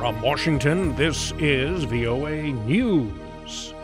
From Washington, this is VOA News.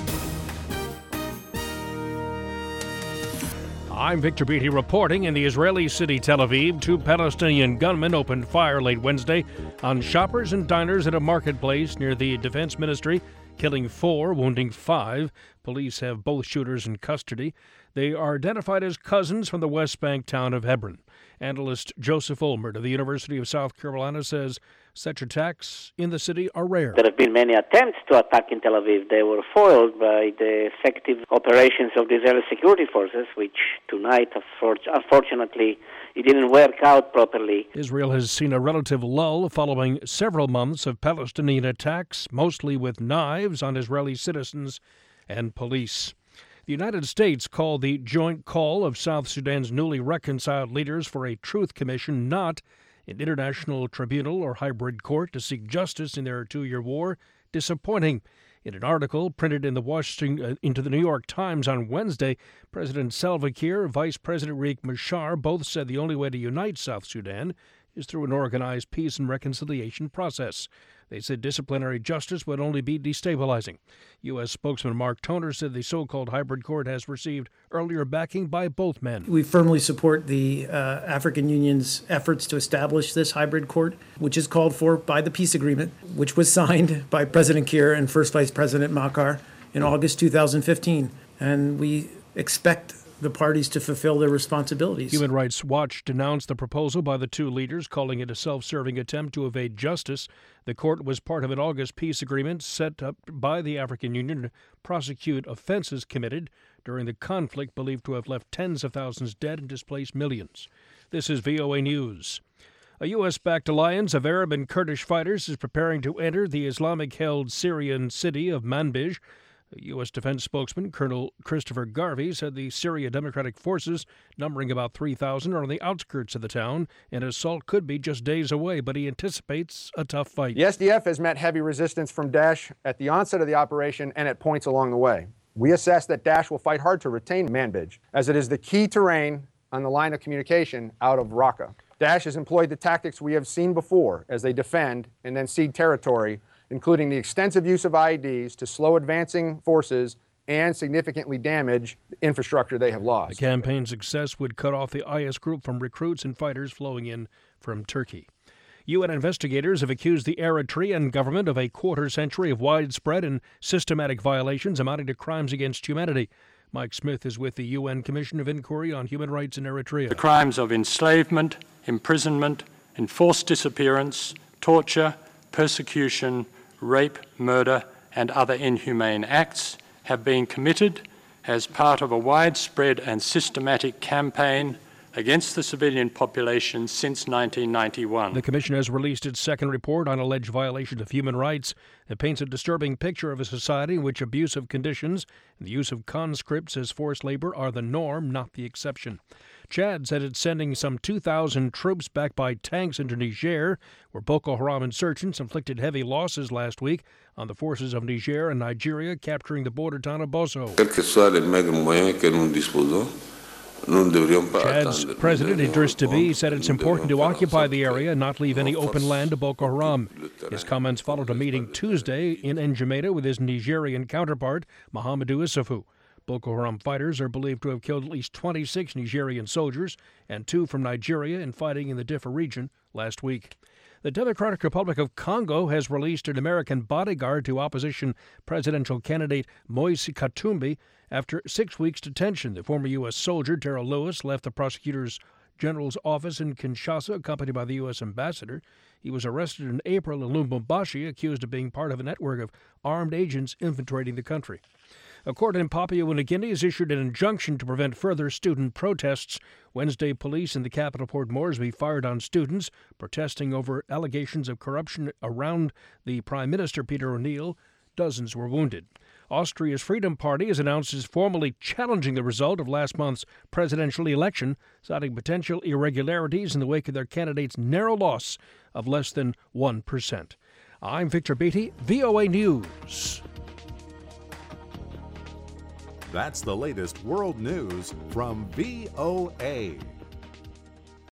I'm Victor Beatty reporting in the Israeli city Tel Aviv. 2 Palestinian gunmen opened fire late Wednesday on shoppers and diners at a marketplace near the defense ministry, killing 4, wounding 5. Police have both shooters in custody. They are identified as cousins from the West Bank town of Hebron. Analyst Joseph Olmert of the University of South Carolina says such attacks in the city are rare. There have been many attempts to attack in Tel Aviv. They were foiled by the effective operations of the Israeli security forces, which tonight, unfortunately, it didn't work out properly. Israel has seen a relative lull following several months of Palestinian attacks, mostly with knives, on Israeli citizens and police. The United States called the joint call of South Sudan's newly reconciled leaders for a truth commission, not an international tribunal or hybrid court, to seek justice in their 2-year war, disappointing. In an article printed in into the New York Times on Wednesday, President Salva Kiir, Vice President Riek Machar both said the only way to unite South Sudan is through an organized peace and reconciliation process. They said disciplinary justice would only be destabilizing. U.S. spokesman Mark Toner said the so-called hybrid court has received earlier backing by both men. We firmly support the African Union's efforts to establish this hybrid court, which is called for by the peace agreement, which was signed by President Kiir and First Vice President Machar in August 2015. And we expect the parties to fulfill their responsibilities. Human Rights Watch denounced the proposal by the 2 leaders, calling it a self-serving attempt to evade justice. The court was part of an August peace agreement set up by the African Union to prosecute offenses committed during the conflict believed to have left tens of thousands dead and displaced millions. This is VOA News. A U.S.-backed alliance of Arab and Kurdish fighters is preparing to enter the Islamic-held Syrian city of Manbij. A U.S. defense spokesman, Colonel Christopher Garvey, said the Syria Democratic Forces, numbering about 3,000, are on the outskirts of the town. An assault could be just days away, but he anticipates a tough fight. The SDF has met heavy resistance from Daesh at the onset of the operation and at points along the way. We assess that Daesh will fight hard to retain Manbij, as it is the key terrain on the line of communication out of Raqqa. Daesh has employed the tactics we have seen before as they defend and then cede territory, including the extensive use of IEDs to slow advancing forces and significantly damage the infrastructure they have lost. The campaign's success would cut off the IS group from recruits and fighters flowing in from Turkey. UN investigators have accused the Eritrean government of a quarter-century of widespread and systematic violations amounting to crimes against humanity. Mike Smith is with the UN Commission of Inquiry on Human Rights in Eritrea. The crimes of enslavement, imprisonment, enforced disappearance, torture, persecution, rape, murder, and other inhumane acts have been committed as part of a widespread and systematic campaign against the civilian population since 1991. The Commission has released its second report on alleged violations of human rights. It paints a disturbing picture of a society in which abusive conditions and the use of conscripts as forced labor are the norm, not the exception. Chad said it's sending some 2,000 troops backed by tanks into Niger, where Boko Haram insurgents inflicted heavy losses last week on the forces of Niger and Nigeria, capturing the border town of Bosso. Chad's President Idriss Deby said it's important to occupy the area and not leave any open land to Boko Haram. His comments followed a meeting Tuesday in N'Djamena with his Nigerian counterpart, Mahamadou Issoufou. Boko Haram fighters are believed to have killed at least 26 Nigerian soldiers and 2 from Nigeria in fighting in the Diffa region last week. The Democratic Republic of Congo has released an American bodyguard to opposition presidential candidate Moise Katumbi after 6 weeks' detention. The former U.S. soldier, Darrell Lewis, left the prosecutor's general's office in Kinshasa, accompanied by the U.S. ambassador. He was arrested in April in Lubumbashi, accused of being part of a network of armed agents infiltrating the country. A court in Papua New Guinea has issued an injunction to prevent further student protests. Wednesday, police in the capital, Port Moresby, fired on students protesting over allegations of corruption around the Prime Minister, Peter O'Neill. Dozens were wounded. Austria's Freedom Party has announced it's formally challenging the result of last month's presidential election, citing potential irregularities in the wake of their candidate's narrow loss of less than 1%. I'm Victor Beatty, VOA News. That's the latest world news from VOA.